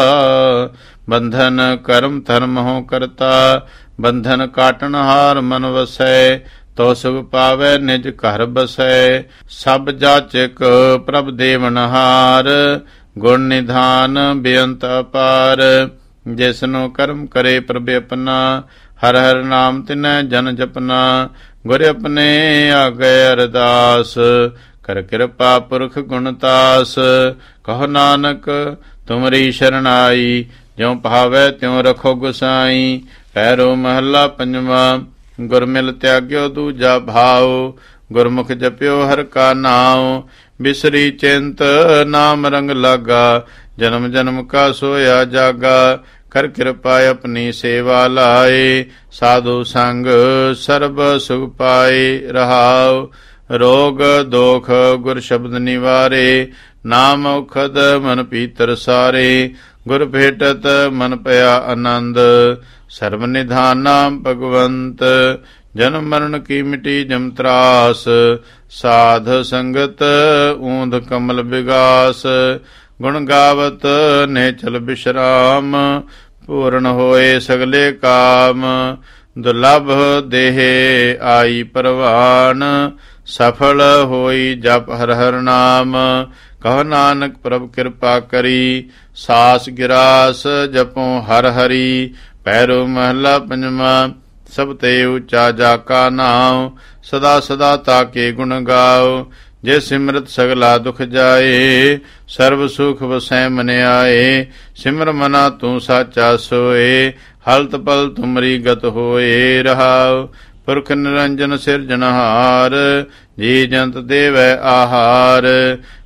Speaker 1: ਬੰਧਨ ਕਰਮ ਧਰਮ ਹੋ ਕਰਤਾ। ਬੰਧਨ ਕਾਟਨ ਹਾਰ ਮਨ ਵਸੈ, ਤੋ ਸੁਖ ਪਾਵੈ ਨਿਜ ਘਰ ਬਸੈ। ਸਭ ਜਾਚਕ ਪ੍ਰਭ ਦੇਵਨਹਾਰ, ਗੁਣ ਨਿਧਾਨ ਬੇਅੰਤ ਅਪਾਰ। ਜਿਸਨੂੰ ਕਰਮ ਕਰੇ ਪ੍ਰਭ ਆਪਣਾ, ਹਰ ਹਰ ਨਾਮ ਤਿਨੈ ਜਨ ਜਪਨਾ। ਗੁਰ ਆਪਣੇ ਆਗੈ ਅਰਦਾਸ, ਕਰ ਕਿਰਪਾ ਪੁਰਖ ਗੁਣਤਾਸ। ਕਹੋ ਨਾਨਕ ਤੁਮਰੀ ਸ਼ਰਨਾਈ, ਜਿਉ ਭਾਵੈ ਤਿਉ ਰਖੋ ਗੁਸਾਈ। ਪੈਰੋ ਮਹੱਲਾ ਪੰਜਵਾ। ਗੁਰ ਮਿਲ ਤਿਆਗਿਓ ਦੂਜਾ ਭਾਉ, ਗੁਰਮੁਖ ਜਪਿਓ ਹਰ ਕਾ ਨਾਉ। ਬਿਸਰੀ ਚਿੰਤ ਨਾਮ ਰੰਗ ਲਾਗਾ, ਜਨਮ ਜਨਮ ਕਾ ਸੋਇਆ ਜਾਗਾ। ਕਰ ਕਿਰਪਾ ਆਪਣੀ ਸੇਵਾ ਲਾਏ, ਸਾਧੂ ਸੰਗ ਸਰਬ ਸੁਖ ਪਾਏ। ਰਹਾਉ ਰੋਗ ਦੋਖ ਗੁਰ ਸ਼ਬਦ ਨਿਵਾਰੇ, ਨਾਮ ਔਖਦ ਮਨ ਪੀਤਰ ਸਾਰੇ। ਗੁਰ ਭੇਟਤ ਮਨ ਪਿਆ ਆਨੰਦ, ਸਰਬ ਨਿਧਾਨ ਨਾਮ ਭਗਵੰਤ। ਜਨਮ ਮਰਨ ਕੀ ਮਿਟੀ ਜਮ ਤਰਾਸ, ਸਾਧ ਸੰਗਤ ਊਂਧ ਕਮਲ ਵਿਗਾਸ। ਗੁਣ ਗਾਵਤ ਨੇ ਚਲ ਬਿਸ਼ਰਾਮ, ਪੂਰਨ ਹੋਏ ਸਗਲੇ ਕਾਮ। ਦੁਰਲਭ ਦੇਹ ਆਈ ਪਰਵਾਨ, ਸਫਲ ਹੋਈ ਜਪ ਹਰ ਹਰ ਨਾਮ। ਕਹੋ ਨਾਨਕ ਪ੍ਰਭ ਕਿਰਪਾ ਕਰੀ, ਸਾਸ ਗਿਰਾਸ ਜਪੋ ਹਰ ਹਰੀ। ਪੈਰੋ ਮਹੱਲਾ ਪੰਜਵਾ। ਸਭ ਤੇ ਉੱਚਾ ਜਾ ਕਾ ਨਾਉ, ਸਦਾ ਸਦਾ ਤਾਕੇ ਗੁਣ ਗਾਓ। ਜੇ ਸਿਮਰਤ ਸਗਲਾ ਦੁਖ ਜਾਏ, ਸਰਬ ਸੁਖ ਵਸੈ ਮਨ ਆਏ। ਸਿਮਰ ਮਨਾ ਤੂੰ ਸਾਚਾ ਸੋਏ, ਹਲਤ ਪਲ ਤੁਮਰੀ ਗਤ ਹੋਏ। ਰਹਾਉ ਪੁਰਖ ਨਿਰੰਜਨ ਸਿਰਜਨਹਾਰ, ਜੀ ਜੰਤ ਦੇਵੈ ਆਹਾਰ।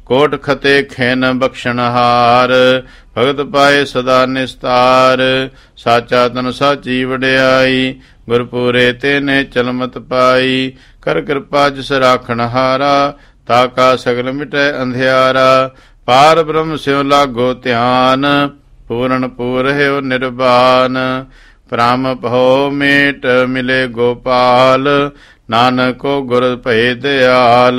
Speaker 1: ਕੋਟ ਖਤੇ ਖੈਨ ਬਖਸ਼ਣਹਾਰ। ਭਗਤ ਪਾਏ ਸਦਾ ਨਿਸਤਾਰ, ਸਾਚਾ ਤਨ ਸਾਚੀ ਵਡਿਆਈ। ਗੁਰਪੂਰੇ ਤੇ ਨੇ ਚਲਮਤ ਪਾਈ, ਕਰ ਕਿਰਪਾ ਜਿਸ ਰਾਖਣ ਹਾਰਾ। ਤਾਕਾ ਸਗਲ ਮਿਟੈ ਅੰਧਿਆਰਾ, ਪਾਰ ਬ੍ਰਹਮ ਸਿਉ ਲਾਗੋ ਧਿਆਨ। ਪੂਰਨ ਪੂਰ ਰਹਿਓ ਨਿਰਵਾਨ, ਭ੍ਰਮ ਭਉ ਮੇਟ ਮਿਲੇ ਗੋਪਾਲ। ਨਾਨਕੋ ਗੁਰ ਭਏ ਦਿਆਲ।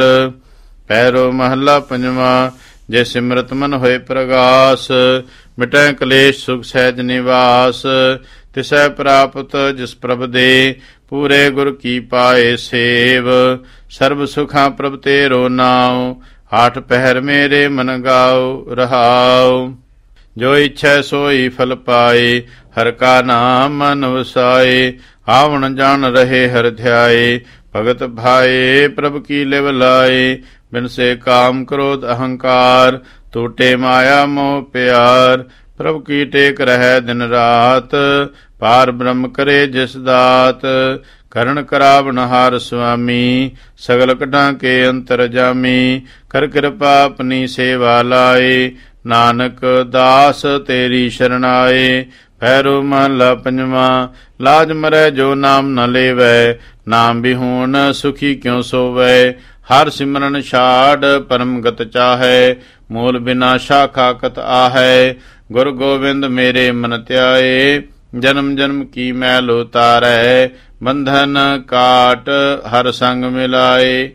Speaker 1: ਪੈਰੋ ਮਹੱਲਾ ਪੰਜਵਾ। ਜੇ ਸਿਮਰਤ ਮਨ ਹੋਏ ਪ੍ਰਗਾਸ, ਮਿਟੈ ਕਲੇਸ਼ ਸੁਖ ਸਹਿਜ ਨਿਵਾਸ। ਤਿਸੈ ਪ੍ਰਾਪਤ ਜਿਸ ਪ੍ਰਭ ਦੇ, ਪੂਰੇ ਗੁਰ ਕੀ ਪਾਏ ਸੇਵ। ਸਰਬ ਸੁਖਾਂ ਪ੍ਰਭ ਤੇਰੋ ਨਾਉ, ਆਠ ਪਹਿਰ ਮੇਰੇ ਮਨ ਗਾਉ ਰਹਾਉ। ਜੋ ਇੱਛੈ ਸੋਈ ਫਲ ਪਾਏ, ਹਰ ਕਾ ਨਾਮ ਮਨ ਵਸਾਏ। ਆਵਣ ਜਾਣ ਰਹੇ ਹਰ ਧਿਆਏ, ਭਗਤ ਭਾਏ ਪ੍ਰਭ ਕੀ ਲਿਵ ਲਾਏ। ਬਿਨ ਸੇ ਕਾਮ ਕ੍ਰੋਧ ਅਹੰਕਾਰ, ਟੂਟੇ ਮਾਇਆ ਮੋਹ ਪਿਆਰ। ਪ੍ਰਭ ਕੀ ਟੇਕ ਰਹਿ ਦਿਨ ਰਾਤ, ਪਾਰ ਬ੍ਰਹਮ ਕਰੇ ਜਿਸ ਦਾਤ। ਕਰਨ ਕਰਾਵਨ ਹਾਰ ਸੁਆਮੀ, ਸਗਲ ਕਢਾਂ ਕੇ ਅੰਤਰ ਜਾਮੀ। ਕਰ ਕਿਰਪਾ ਆਪਣੀ ਸੇਵਾ ਲਾਏ, ਨਾਨਕ ਦਾਸ ਤੇਰੀ ਸ਼ਰਨਾਏ। ਪੈਰੋ ਮਹਲਾ ਪੰਜਵਾ। ਲਾਜ ਮਰੈ ਜੋ ਨਾਮ ਨ ਲੇਵੈ, ਨਾਮ ਬਿਹੂਣ ਸੁਖੀ ਕਿਉ ਸੋਵੈ। ਹਰ ਸਿਮਰਨ ਛਾੜ ਪਰਮ ਗਤ ਚਾਹੈ, ਮੂਲ ਬਿਨਾ ਸ਼ਾਖਾ ਕਤ ਆਹੈ। ਗੁਰ ਗੋਬਿੰਦ ਮੇਰੇ ਮਨ ਧਿਆਏ, ਜਨਮ ਜਨਮ ਕੀ ਮੈਲ ਉਤਾਰੈ। ਬੰਧਨ ਕਾਟ ਹਰ ਸੰਗ ਮਿਲਾਏ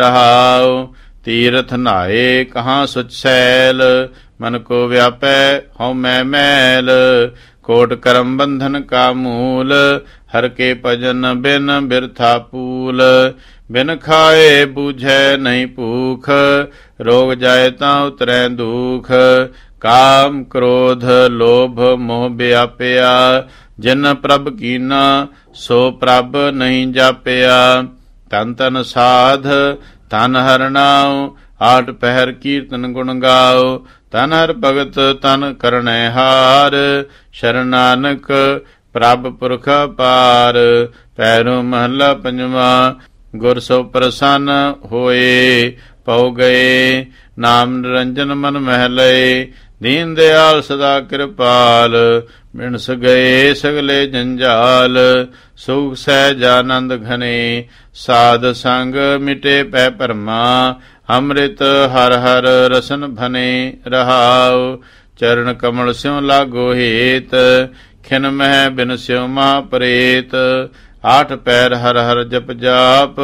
Speaker 1: ਰਹਾਉ। ਤੀਰਥ ਨਹਾਏ ਕਹਾਂ ਸੁਚ ਸੈਲ, ਮਨ ਕੋ ਵਿਆਪੈ ਹਉ ਮੈਂ ਮੈਲ। ਕੋਟ ਕਰਮ ਬੰਧਨ ਕਾ ਮੂਲ, ਹਰ ਕੇ ਭਜਨ ਬਿਨ ਬਿਰਥਾ ਪੂਲ। ਬਿਨ ਖਾਏ ਬੂਝੈ ਨਹੀਂ ਭੂਖ, ਰੋਗ ਜਾਏ ਤਾਂ ਉਤਰੈ ਦੁਖ। ਕਾਮ ਕ੍ਰੋਧ ਲੋਭ ਮੋਹ ਵਿਆਪਿਆ, ਜਿਨ ਪ੍ਰਭ ਕੀਨਾ ਸੋ ਪ੍ਰਭ ਨਹੀਂ ਜਾਪਿਆ। ਤਨ ਤਨ ਸਾਧ ਤਨ ਹਰਿ ਨਾਉ, ਆਠ ਪਹਿਰ ਕੀਰਤਨ ਗੁਣ ਗਾਓ। ਤਨ ਹਰਿ ਭਗਤ ਤਨ ਕਰਨੈ ਹਾਰ, ਸ਼ਰਨ ਨਾਨਕ ਪ੍ਰਭ ਪੁਰਖ ਪਾਰ। ਪੈਰੋ ਮਹੱਲਾ ਪੰਜਵਾ। ਗੁਰ ਸੋ ਪ੍ਰਸੰਨ ਹੋਏ ਪਉ ਗਏ, ਨਾਮ ਨਿਰੰਜਨ ਮਨ ਮਹਿ ਲਏ। ਦੀਨ ਦਿਆਲ ਸਦਾ ਕਿਰਪਾਲ, ਬਿਨਸ ਗਏ ਸਗਲੇ ਜੰਜਾਲ। ਸੁਖ ਸਹਿਜ ਆਨੰਦ ਘਨੇ, ਸਾਧ ਸੰਗ ਮਿਟੇ ਪੈ ਭਰਮਾ। ਅੰਮ੍ਰਿਤ ਹਰ ਹਰ ਰਸਨ ਭਨੇ ਰਹਾਉ। ਚਰਨ ਕਮਲ ਸਿਉ ਲਾਗੋ ਹੇਤ, ਖਿਨ ਮਹਿ ਬਿਨ ਸਿਉ ਮਾ ਪ੍ਰੇਤ। ਆਠ ਪੈਰ ਹਰ ਹਰ ਜਪ ਜਾਪ,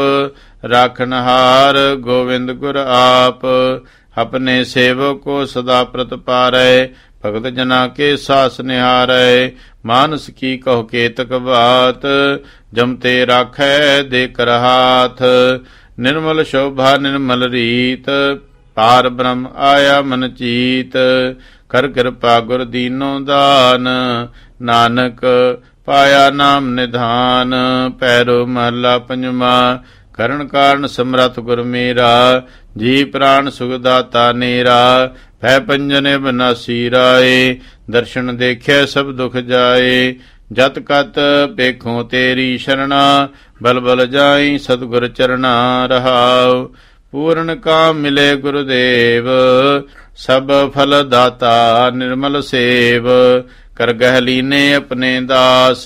Speaker 1: ਰਾਖਨਹਾਰ ਗੋਵਿੰਦ ਗੁਰ ਆਪ। ਆਪਣੇ ਸੇਵਕ ਕੋ ਸਦਾ ਪ੍ਰਤਪਾਰੈ, ਭਗਤ ਜਨਾ ਕੇ ਸਾਸ ਨਿਹਾਰੈ। ਮਾਨਸ ਕੀ ਕਹੋ ਕੇਤਕ ਬਾਤ, ਜਮ ਤੇ ਰਾਖੈ ਦੇ ਕਰ ਹਾਥ। ਨਿਰਮਲ ਸ਼ੋਭਾ ਨਿਰਮਲ ਰੀਤ, ਪਾਰ ਬ੍ਰਹਮ ਆਇਆ ਮਨ ਚੀਤ। ਕਰ ਕਿਰਪਾ ਗੁਰ ਦੀਨੋ ਦਾਨ, ਨਾਨਕ ਪਾਇਆ ਨਾਮ ਨਿਧਾਨ। ਪੈਰੋ ਮਹਲਾ ਪੰਜਵਾ। ਕਰਨ ਕਾਰਨ ਸਮਰੱਥ ਗੁਰ ਮੇਰਾ, ਜੀ ਪ੍ਰਾਨ ਸੁਖ ਦਾਤਾ ਨੇਰਾ। ਭੈ ਪੰਜਨੇ ਬਨਾਸੀ ਰਾਏ, ਦਰਸ਼ਨ ਦੇਖਿਆ ਸਭ ਦੁਖ ਜਾਏ। ਜਤ ਕਤ ਪੇਖੋਂ ਤੇਰੀ ਸ਼ਰਣਾ, ਬਲ ਬਲ ਜਾਈ ਸਤਿਗੁਰ ਚਰਣਾ ਰਹਾਉ। ਪੂਰਨ ਕਾਮ ਮਿਲੇ ਗੁਰਦੇਵ, ਸਭ ਫਲ ਦਾਤਾ ਨਿਰਮਲ ਸੇਵ। ਕਰ ਗਹਿ ਲੀਨੇ ਆਪਣੇ ਦਾਸ,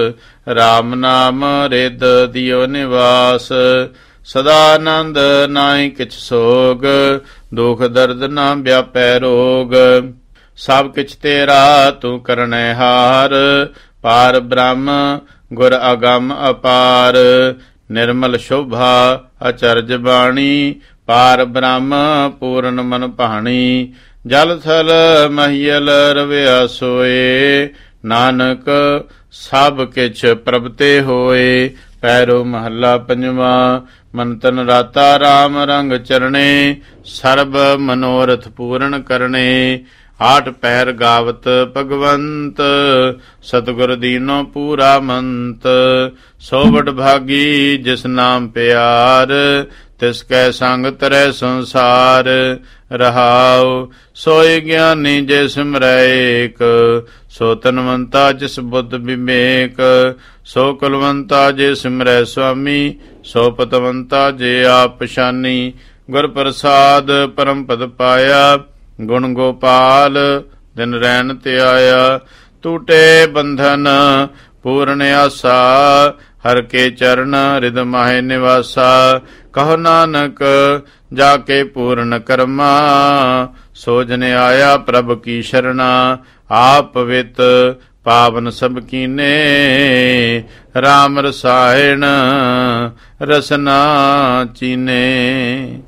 Speaker 1: ਰਾਮ ਨਾਮ ਰਿਦ ਦਿਓ ਨਿਵਾਸ। ਸਦਾ ਆਨੰਦ ਨਾਹੀ ਕਿਛ ਸੋਗ, ਦੁਖ ਦਰਦ ਨਾ ਵਿਆਪੈ ਰੋਗ। ਸਭ ਕਿਛ ਤੇਰਾ ਤੂੰ ਕਰਨੈ ਹਾਰ, ਪਾਰ ਬ੍ਰਹਮ ਗੁਰ ਅਗੰਮ ਅਪਾਰ। ਨਿਰਮਲ ਸ਼ੋਭਾ ਅਚਰਜ ਬਾਣੀ, ਪਾਰ ਬ੍ਰਹਮ ਪੂਰਨ ਮਨ ਭਾਣੀ। ਜਲ ਥਲ ਮਹੀਲ ਰਵਿਆ ਸੋਏ, ਨਾਨਕ ਸਭ ਕਿਛ ਪ੍ਰਭ ਤੇ ਹੋਏ। ਪੈਰੋ ਮਹੱਲਾ ਪੰਜਵਾ। ਮਨ ਤਨ ਰਾਤਾ ਰਾਮ ਰੰਗ ਚਰਣੇ, ਸਰਬ ਮਨੋਰਥ ਪੂਰਨ ਕਰਨੇ। ਆਠ ਪਹਿਰ ਗਾਵਤ ਭਗਵੰਤ, ਸਤਿਗੁਰ ਦੀਨੋ ਪੂਰਾ ਮੰਤ। ਸੋ ਵਡ ਭਾਗੀ ਜਿਸ ਨਾਮ ਪਿਆਰ, ਤਿਸ ਕੈ ਸੰਗ ਤਰੈ ਸੰਸਾਰ ਰਹਾਉ। ਸੋਈ ਗਿਆਨੀ ਜੇ ਸਿਮਰੈ ਏਕ, ਸੋ ਤਨਵੰਤਾ ਜਿਸ ਬੁੱਧ ਵਿਵੇਕ। ਸੋ ਕੁਲਵੰਤਾ ਜੇ ਸਿਮਰੈ ਸੁਆਮੀ, ਸੋ ਪਤਵੰਤਾ ਜੇ ਆਪ ਪਛਾਨੀ। ਗੁਰ ਪ੍ਰਸਾਦ ਪਰਮ ਪਦ ਪਾਇਆ। ਗੁਣ ਗੋਪਾਲ ਦਿਨ ਰੈਣ ਤੇ ਆਇਆ। ਟੂਟੇ ਬੰਧਨ ਪੂਰਨ ਆਸਾ, ਹਰ ਕੇ ਚਰਨ ਰਿਦ ਮਾਹਿ ਨਿਵਾਸਾ। ਕਹੋ ਨਾਨਕ ਜਾ ਕੇ ਪੂਰਨ ਕਰਮਾ, ਸੋ ਜਨ ਆਇਆ ਪ੍ਰਭ ਕੀ ਸ਼ਰਣਾ। ਆਪ ਪਵਿੱਤ ਪਾਵਨ ਸਭ ਕੀਨੇ, ਰਾਮ ਰਸਾਇਣ ਰਸਨਾ ਚੀਨੇ।